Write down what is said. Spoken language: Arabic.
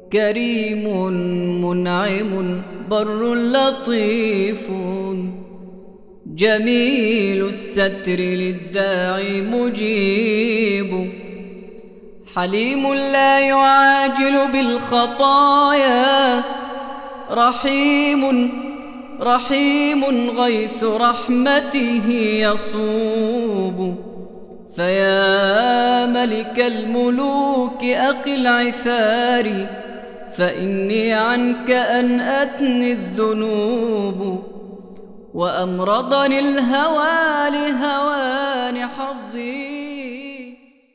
كريم منعم بر لطيف جميل الستر للداعي مجيب حليم لا يعاجل بالخطايا رحيم غيث رحمته يصوب فيا ملك الملوك أقل عثاري فإني عنك أنأتني الذنوب وأمرضني الهوى لهوان حظي